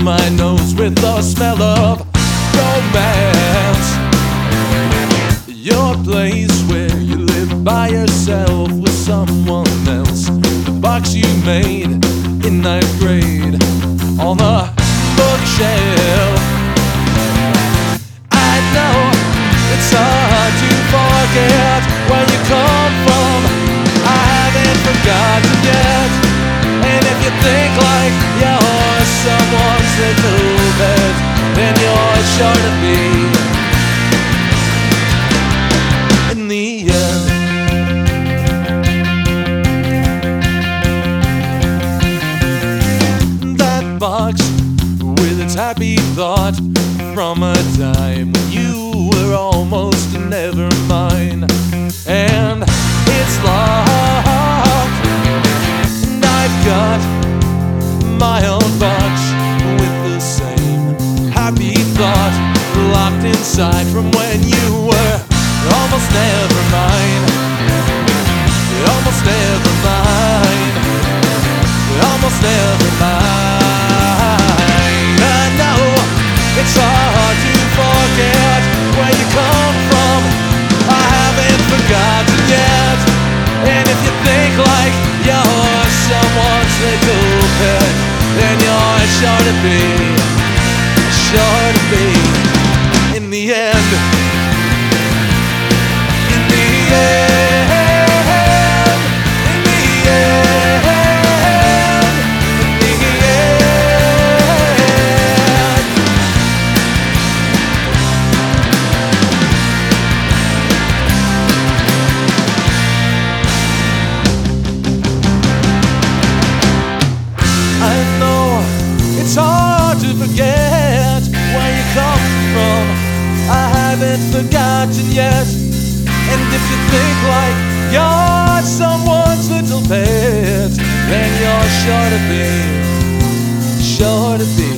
my nose with the smell of romance. Your place where you live by yourself with someone else. The box you made in ninth grade on the bookshelf. I know it's hard to forget where you come from. I haven't forgotten yet. And if you think like you're someone's little pet, then you're sure to be in the end. That box with its happy thought from a time when you were almost never mine, and it's locked. And I've got my own box with the same happy thought locked inside from when you were almost never mine. Almost never mine. Almost never mine. I know it's hard to forget where you come from. I haven't forgotten yet. And if you think like you're someone's little pet, then you're sure to be in the end. In the end. In the end. In the end. I know it's hard to forget where you come from. I haven't forgotten yet. And if you think like you're someone's little pet, then you're sure to be